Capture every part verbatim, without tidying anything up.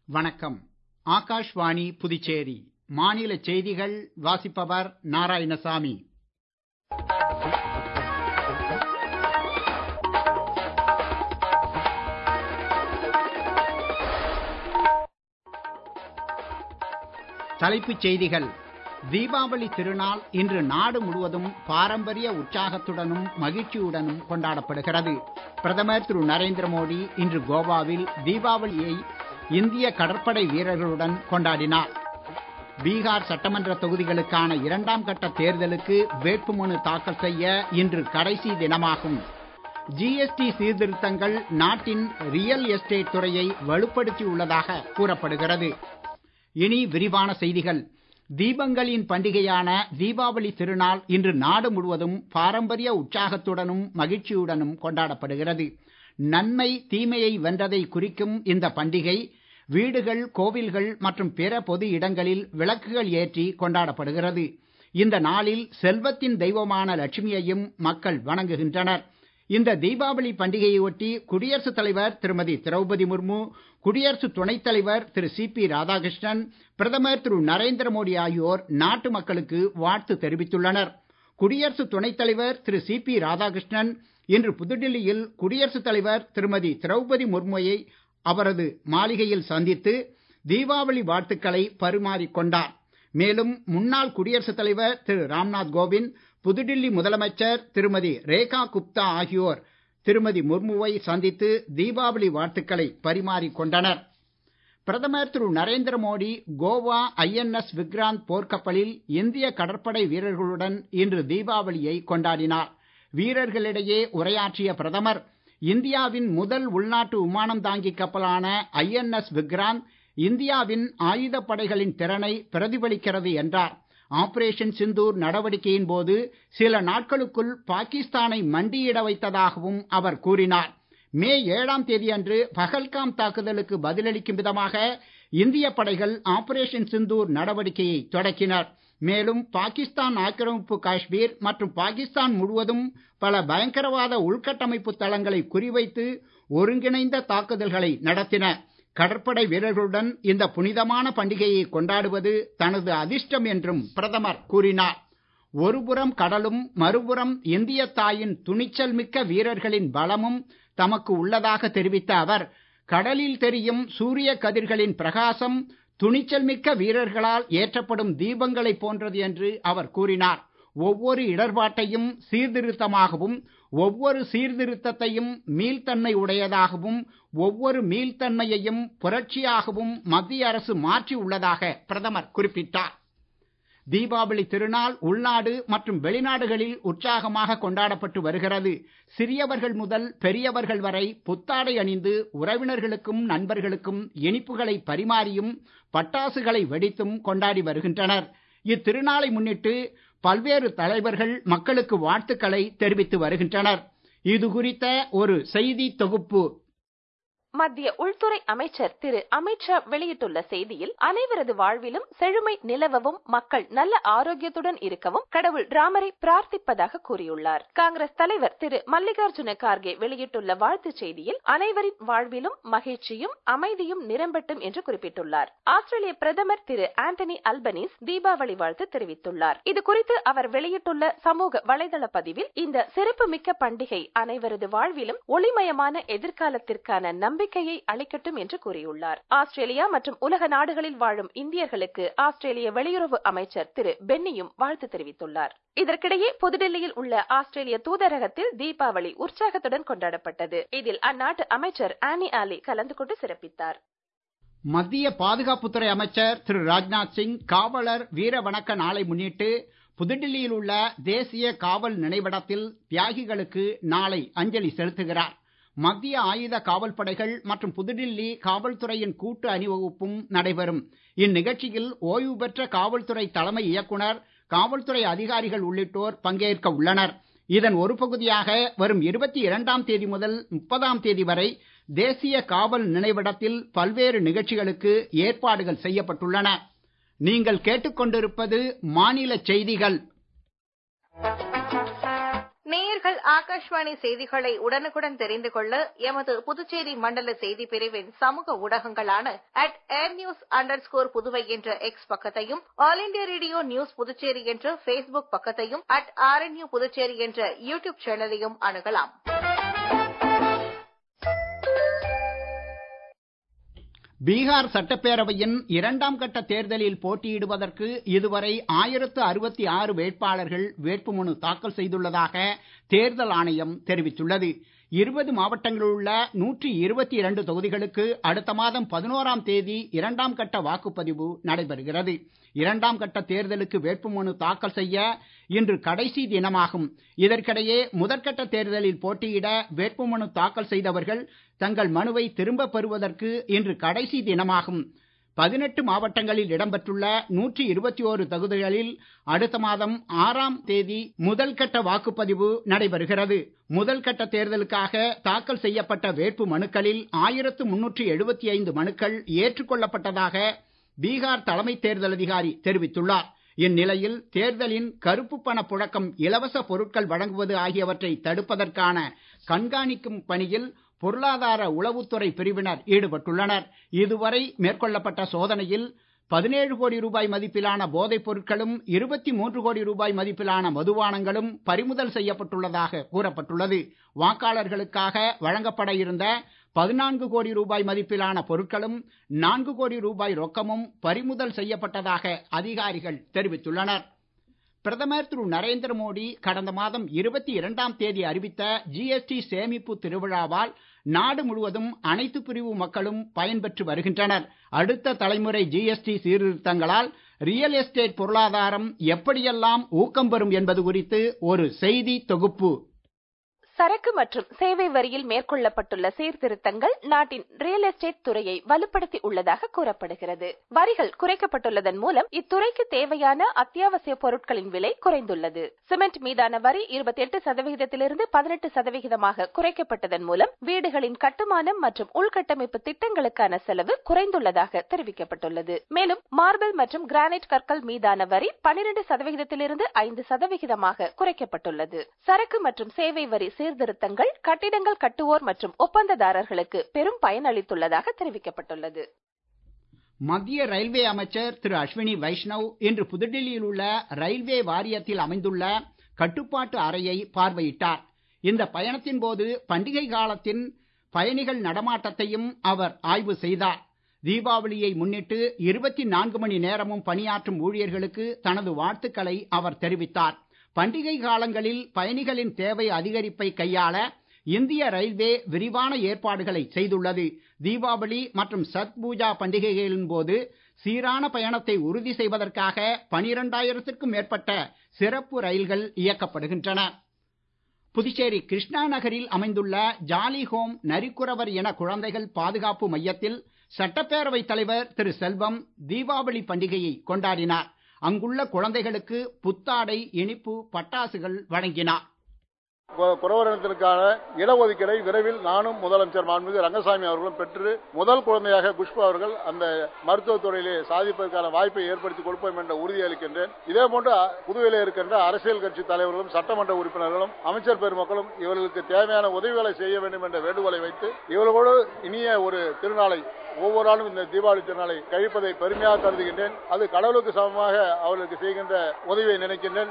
வணக்கம். ஆகாஷ்வாணி புதுச்சேரி மாநில செய்திகள் வாசிப்பவர் நாராயணசாமி. தலைப்புச் செய்திகள். தீபாவளி திருநாள் இன்று நாடு முழுவதும் பாரம்பரிய உற்சாகத்துடனும் மகிழ்ச்சியுடனும் கொண்டாடப்படுகிறது. பிரதமர் திரு நரேந்திர மோடி இன்று கோவாவில் தீபாவளியை இந்திய கடற்படை வீரர்களுடன் கொண்டாடினார். பீகார் சட்டமன்ற தொகுதிகளுக்கான இரண்டாம் கட்ட தேர்தலுக்கு வேட்புமனு தாக்கல் செய்ய இன்று கடைசி தினமாகும். ஜிஎஸ்டி சீர்திருத்தங்கள் நாட்டின் ரியல் எஸ்டேட் துறையை வலுப்படுத்தியுள்ளதாக கூறப்படுகிறது. இனி விரிவான செய்திகள். தீபங்களின் பண்டிகையான தீபாவளி திருநாள் இன்று நாடு முழுவதும் பாரம்பரிய உற்சாகத்துடனும் மகிழ்ச்சியுடனும் கொண்டாடப்படுகிறது. நன்மை தீமையை வென்றதை குறிக்கும் இந்த பண்டிகை வீடுகள், கோவில்கள் மற்றும் பிற பொது இடங்களில் விளக்குகள் ஏற்றி கொண்டாடப்படுகிறது. இந்த நாளில் செல்வத்தின் தெய்வமான லட்சுமியையும் மக்கள் வணங்குகின்றனர். இந்த தீபாவளி பண்டிகையை ஒட்டி குடியரசுத் தலைவர் திருமதி திரௌபதி முர்மு, குடியரசு துணைத் தலைவர் திரு சி பி ராதாகிருஷ்ணன், பிரதமர் திரு நரேந்திர மோடி ஆகியோர் நாட்டு மக்களுக்கு வாழ்த்து தெரிவித்துள்ளனர். குடியரசு துணைத் தலைவர் திரு சி பி ராதாகிருஷ்ணன் இன்று புதுடில்லியில் குடியரசுத் தலைவர் திருமதி திரௌபதி முர்முவை அவரது மாளிகையில் சந்தித்து தீபாவளி வாழ்த்துக்களை பரிமாறிக் கொண்டார். மேலும் முன்னாள் குடியரசுத் தலைவர் திரு ராம்நாத் கோவிந்த், புதுடில்லி முதலமைச்சர் திருமதி ரேகா குப்தா ஆகியோர் திருமதி முர்முவை சந்தித்து தீபாவளி வாழ்த்துக்களை பரிமாறிக் கொண்டனர். பிரதமர் திரு Narendra Modi Goa I N S Vikrant போர்க்கப்பலில் இந்திய கடற்படை வீரர்களுடன் இன்று தீபாவளியை கொண்டாடினார். வீரர்களிடையே உரையாற்றிய பிரதமர், இந்தியாவின் முதல் உள்நாட்டு விமானம் தாங்கி கப்பலான ஐ என் எஸ் விக்ராந்த் இந்தியாவின் ஆயுதப் படைகளின் திறனை பிரதிபலிக்கிறது என்றார். ஆபரேஷன் சிந்தூர் நடவடிக்கையின் போது சில நாட்களுக்குள் பாகிஸ்தானை மண்டியிட வைத்ததாகவும் அவர் கூறினார். மே ஏழாம் தேதி அன்று பகல்காம் தாக்குதலுக்கு பதிலளிக்கும் விதமாக இந்திய படைகள் ஆபரேஷன் சிந்தூர் நடவடிக்கையை தொடக்கினர். மேலும் பாகிஸ்தான் ஆக்கிரமிப்பு காஷ்மீர் மற்றும் பாகிஸ்தான் முழுவதும் பல பயங்கரவாத உள்கட்டமைப்பு தளங்களை குறிவைத்து ஒருங்கிணைந்த தாக்குதல்களை நடத்தின. கடற்படை வீரர்களுடன் இந்த புனிதமான பண்டிகையை கொண்டாடுவது தனது அதிர்ஷ்டம் என்றும் பிரதமர் கூறினார். ஒருபுறம் கடலும் மறுபுறம் இந்திய தாயின் துணிச்சல் மிக்க வீரர்களின் பலமும் தமக்கு உள்ளதாக தெரிவித்த அவர், கடலில் தெரியும் சூரிய கதிர்களின் பிரகாசம் துணிச்சல் மிக்க வீரர்களால் ஏற்றப்படும் தீபங்களை போன்றது என்று அவர் கூறினார். ஒவ்வொரு இடர்பாட்டையும் சீர்திருத்தமாகவும், ஒவ்வொரு சீர்திருத்தத்தையும் மீள்தன்மை உடையதாகவும், ஒவ்வொரு மீள்தன்மையையும் புரட்சியாகவும் மத்திய அரசு மாற்றி உள்ளதாக பிரதமர் குறிப்பிட்டார். தீபாவளி திருநாள் உள்நாடு மற்றும் வெளிநாடுகளில் உற்சாகமாக கொண்டாடப்பட்டு வருகிறது. சிறியவர்கள் முதல் பெரியவர்கள் வரை புத்தாடை அணிந்து உறவினர்களுக்கும் நண்பர்களுக்கும் இனிப்புகளை பரிமாறியும் பட்டாசுகளை வெடித்தும் கொண்டாடி வருகின்றனர். இத்திருநாளை முன்னிட்டு பல்வேறு தலைவர்கள் மக்களுக்கு வாழ்த்துக்களை தெரிவித்து வருகின்றனர். இது குறித்த ஒரு செய்தி தொகுப்பு. மத்திய உள்துறை அமைச்சர் திரு அமித் ஷா வெளியிட்டுள்ள செய்தியில், அனைவரது வாழ்விலும் செழுமை நிலவவும் மக்கள் நல்ல ஆரோக்கியத்துடன் இருக்கவும் கடவுள் ராமரை பிரார்த்திப்பதாக கூறியுள்ளார். காங்கிரஸ் தலைவர் திரு மல்லிகார்ஜுன கார்கே வெளியிட்டுள்ள வாழ்த்துச் செய்தியில், அனைவரின் வாழ்விலும் மகிழ்ச்சியும் அமைதியும் நிரம்பட்டும் என்று குறிப்பிட்டுள்ளார். ஆஸ்திரேலிய பிரதமர் திரு ஆண்டனி அல்பனீஸ் தீபாவளி வாழ்த்து தெரிவித்துள்ளார். இது குறித்து அவர் வெளியிட்டுள்ள சமூக வலைதள பதிவில், இந்த சிறப்பு மிக்க பண்டிகை அனைவரது வாழ்விலும் ஒளிமயமான எதிர்காலத்திற்கான நம்பிக்கை நம்பிக்கையை அளிக்கட்டும் என்று கூறியுள்ளார். ஆஸ்திரேலியா மற்றும் உலக நாடுகளில் வாழும் இந்தியர்களுக்கு ஆஸ்திரேலிய வெளியுறவு அமைச்சர் திரு பென்னியும் வாழ்த்து தெரிவித்துள்ளார். இதற்கிடையே புதுடில்லியில் உள்ள ஆஸ்திரேலிய தூதரகத்தில் தீபாவளி உற்சாகத்துடன் கொண்டாடப்பட்டது. இதில் அந்நாட்டு அமைச்சர் ஆனி ஆலி கலந்து கொண்டு சிறப்பித்தார். மத்திய பாதுகாப்புத்துறை அமைச்சர் திரு ராஜ்நாத் சிங் காவலர் வீர வணக்க நாளை முன்னிட்டு புதுடில்லியில் உள்ள தேசிய காவல் நினைவிடத்தில் தியாகிகளுக்கு நாளை அஞ்சலி செலுத்துகிறார். மத்திய ஆயுத காவல் படைகள் மற்றும் புதுடில்லி காவல்துறையின் கூட்டு அணிவகுப்பும் நடைபெறும். இந்நிகழ்ச்சியில் ஓய்வு பெற்ற காவல்துறை தலைமை இயக்குனர், காவல்துறை அதிகாரிகள் உள்ளிட்டோர் பங்கேற்க உள்ளனர். இதன் ஒரு பகுதியாக வரும் இருபத்தி இரண்டாம் தேதி முதல் முப்பதாம் தேதி வரை தேசிய காவல் நினைவிடத்தில் பல்வேறு நிகழ்ச்சிகளுக்கு ஏற்பாடுகள் செய்யப்பட்டுள்ளன. நீங்கள் கேட்டுக்கொண்டிருப்பது மாநில செய்திகள். நேயர்கள் ஆகாஷ்வாணி செய்திகளை உடனுக்குடன் தெரிந்து கொள்ள எமது புதுச்சேரி மண்டல செய்தி பிரிவின் சமூக ஊடகங்களான at air news under score Puduvai என்ற எக்ஸ் பக்கத்தையும், all India radio news Puducherry என்ற பேஸ்புக் பக்கத்தையும், அட் ஆர்என்யூ புதுச்சேரி என்ற யூடியூப் சேனலையும் அணுகலாம். பீகார் சட்டப்பேரவையின் இரண்டாம் கட்ட தேர்தலில் போட்டியிடுவதற்கு இதுவரை ஆயிரத்து அறுபத்தி ஆறு வேட்பாளர்கள் வேட்புமனு தாக்கல் செய்துள்ளதாக தேர்தல் ஆணையம் தெரிவித்துள்ளது. இருபது மாவட்டங்களில் உள்ள நூற்றி இருபத்தி இரண்டு தொகுதிகளுக்கு அடுத்த மாதம் பதினோராம் தேதி இரண்டாம் கட்ட வாக்குப்பதிவு நடைபெறுகிறது. இரண்டாம் கட்ட தேர்தலுக்கு வேட்புமனு தாக்கல் செய்ய இன்று கடைசி தினமாகும். இதற்கிடையே முதற்கட்ட தேர்தலில் போட்டியிட வேட்புமனு தாக்கல் செய்தவர்கள் தங்கள் மனுவை திரும்ப பெறுவதற்கு இன்று கடைசி தினமாகும். பதினெட்டு மாவட்டங்களில் இடம்பெற்றுள்ள நூற்றி இருபத்தி ஓரு தொகுதிகளில் அடுத்த மாதம் ஆறாம் தேதி முதல் கட்ட வாக்குப்பதிவு நடைபெறுகிறது. முதல் கட்ட தேர்தலுக்காக தாக்கல் செய்யப்பட்ட வேட்பு மனுக்களில் ஆயிரத்து முன்னூற்றி எழுபத்தி ஐந்து மனுக்கள் ஏற்றுக்கொள்ளப்பட்டதாக பீகார் தலைமை தேர்தல் அதிகாரி தெரிவித்துள்ளார். இந்நிலையில் தேர்தலின் கருப்பு பண புழக்கம், இலவச பொருட்கள் வழங்குவது ஆகியவற்றை தடுப்பதற்கான கண்காணிக்கும் பணியில் பொருளாதார உளவுத்துறை பிரிவினர் ஈடுபட்டுள்ளனர். இதுவரை மேற்கொள்ளப்பட்ட சோதனையில் பதினேழு கோடி ரூபாய் மதிப்பிலான போதைப் பொருட்களும் இருபத்தி மூன்று கோடி ரூபாய் மதிப்பிலான மதுபானங்களும் பறிமுதல் செய்யப்பட்டுள்ளதாக கூறப்பட்டுள்ளது. வாக்காளர்களுக்காக வழங்கப்பட இருந்த பதினான்கு கோடி ரூபாய் மதிப்பிலான பொருட்களும் நான்கு கோடி ரூபாய் ரொக்கமும் பறிமுதல் செய்யப்பட்டதாக அதிகாரிகள் தெரிவித்துள்ளனர். பிரதமர் திரு நரேந்திர மோடி கடந்த மாதம் இருபத்தி இரண்டாம் தேதி அறிவித்த ஜிஎஸ்டி சேமிப்பு திருவிழாவால் நாடு முழுவதும் அனைத்து பிரிவு மக்களும் பயன்பெற்று வருகின்றனர். அடுத்த தலைமுறை ஜிஎஸ்டி சீர்திருத்தங்களால் ரியல் எஸ்டேட் பொருளாதாரம் எப்படியெல்லாம் ஊக்கம் பெறும் என்பது குறித்து ஒரு செய்தி தொகுப்பு. சரக்கு மற்றும் சேவை வரியில் மேற்கொள்ளப்பட்டுள்ள சீர்திருத்தங்கள் நாட்டின் ரியல் எஸ்டேட் துறையை வலுப்படுத்தி உள்ளதாக கூறப்படுகிறது. வரிகள் குறைக்கப்பட்டுள்ளதன் மூலம் இத்துறைக்கு தேவையான அத்தியாவசிய பொருட்களின் விலை குறைந்துள்ளது. சிமெண்ட் மீதான வரி இருபத்தி எட்டு சதவிகிதத்திலிருந்து பதினெட்டு சதவிகிதமாக குறைக்கப்பட்டதன் மூலம் வீடுகளின் கட்டுமானம் மற்றும் உள்கட்டமைப்பு திட்டங்களுக்கான செலவு குறைந்துள்ளதாக தெரிவிக்கப்பட்டுள்ளது. மேலும் மார்பிள் மற்றும் கிரானைட் கற்கள் மீதான வரி பனிரெண்டு சதவிகிதத்திலிருந்து ஐந்து சதவிகிதமாக குறைக்கப்பட்டுள்ளது. சரக்கு மற்றும் சேவை வரி சீர்திருத்தங்கள் கட்டிடங்கள் கட்டுவோர் மற்றும் ஒப்பந்ததாரர்களுக்கு பெரும் பயனளித்துள்ளதாக தெரிவிக்கப்பட்டுள்ளது. மத்திய ரயில்வே அமைச்சர் திரு அஸ்வினி வைஷ்ணவ் இன்று புதுடெல்லியில் உள்ள ரயில்வே வாரியத்தில் அமைந்துள்ள கட்டுப்பாட்டு அறையை பார்வையிட்டார். இந்த பயணத்தின் போது பண்டிகை காலத்தின் பயணிகள் நடமாட்டத்தையும் அவர் ஆய்வு செய்தார். தீபாவளியை முன்னிட்டு இருபத்தி நான்கு மணி நேரமும் பணியாற்றும் ஊழியர்களுக்கு தனது வாழ்த்துக்களை அவர் தெரிவித்தார். பண்டிகை காலங்களில் பயணிகளின் தேவை அதிகரிப்பை கையாள இந்திய ரயில்வே விரிவான ஏற்பாடுகளை செய்துள்ளது. தீபாவளி மற்றும் சத் பூஜா பண்டிகைகளின் போது சீரான பயணத்தை உறுதி செய்வதற்காக பனிரெண்டாயிரத்திற்கும் மேற்பட்ட சிறப்பு ரயில்கள் இயக்கப்படுகின்றன. புதுச்சேரி கிருஷ்ணா நகரில் அமைந்துள்ள ஜாலி ஹோம் நரிக்குறவர் இன குழந்தைகள் பாதுகாப்பு மையத்தில் சட்டப்பேரவை தலைவர் திரு செல்வம் தீபாவளி பண்டிகையை கொண்டாடினார். அங்குள்ள குழந்தைகளுக்கு புத்தாடை, இனிப்பு, பட்டாசுகள் வழங்கினார். குறவரினத்திற்கான இடஒதுக்கீடை விரைவில் நானும் முதலமைச்சர் மாண்புமிகு ரங்கசாமி அவர்களும் பெற்று முதல் குழந்தையாக குஷ்பு அவர்கள் அந்த மருத்துவத் துறையிலே சாதிப்பதற்கான வாய்ப்பை ஏற்படுத்தி கொடுப்போம் என்ற உறுதியளிக்கின்றேன். இதே போன்று புதுவையில் இருக்கின்ற அரசியல் கட்சி தலைவர்களும் சட்டமன்ற உறுப்பினர்களும் அமைச்சர் பெருமக்களும் இவர்களுக்கு தேவையான உதவிகளை செய்ய வேண்டும் என்ற வேண்டுகோளை வைத்து இவர்களோடு இனிய ஒரு திருநாளை ஒவ்வொரு ஆளும் இந்த தீபாவளி திருநாளை கழிப்பதை பெருமையாக கருதுகின்றேன். அது கடவுளுக்கு சமமாக அவர்களுக்கு செய்கின்ற உதவியை நினைக்கின்றேன்.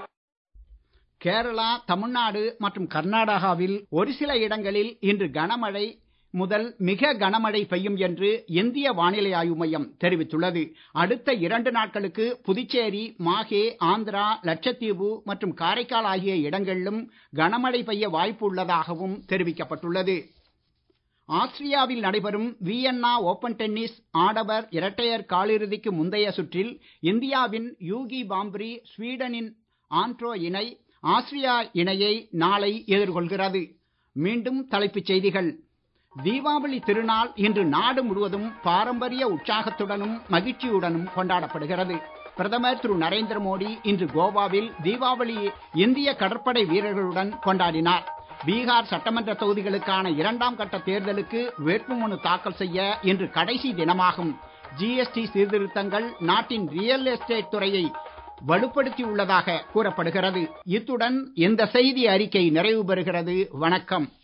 கேரளா, தமிழ்நாடு மற்றும் கர்நாடகாவில் ஒரு சில இடங்களில் இன்று கனமழை முதல் மிக கனமழை பெய்யும் என்று இந்திய வானிலை ஆய்வு மையம் தெரிவித்துள்ளது. அடுத்த இரண்டு நாட்களுக்கு புதுச்சேரி, மாஹே, ஆந்திரா, லட்சத்தீவு மற்றும் காரைக்கால் ஆகிய இடங்களிலும் கனமழை பெய்ய வாய்ப்பு உள்ளதாகவும் தெரிவிக்கப்பட்டுள்ளது. ஆஸ்திரியாவில் நடைபெறும் வியன்னா ஓபன் டென்னிஸ் ஆடவர் இரட்டையர் காலிறுதிக்கு முந்தைய சுற்றில் இந்தியாவின் யூகி பாம்ப்ரி ஸ்வீடனின் ஆண்ட்ரோ இணை ஆஸ்திரியா இணையை நாளை எதிர்கொள்கிறது. மீண்டும் தலைப்புச் செய்திகள். தீபாவளி திருநாள் இன்று நாடு முழுவதும் பாரம்பரிய உற்சாகத்துடனும் மகிழ்ச்சியுடனும் கொண்டாடப்படுகிறது. பிரதமர் திரு நரேந்திர மோடி இன்று கோவாவில் தீபாவளி இந்திய கடற்படை வீரர்களுடன் கொண்டாடினார். பீகார் சட்டமன்ற தொகுதிகளுக்கான இரண்டாம் கட்ட தேர்தலுக்கு வேட்புமனு தாக்கல் செய்ய இன்று கடைசி தினமாகும். ஜிஎஸ்டி சீர்திருத்தங்கள் நாட்டின் ரியல் எஸ்டேட் துறையை வலுப்படுத்தியுள்ளதாக கூறப்படுகிறது. இத்துடன் இந்த செய்தி அறிக்கை நிறைவு பெறுகிறது. வணக்கம்.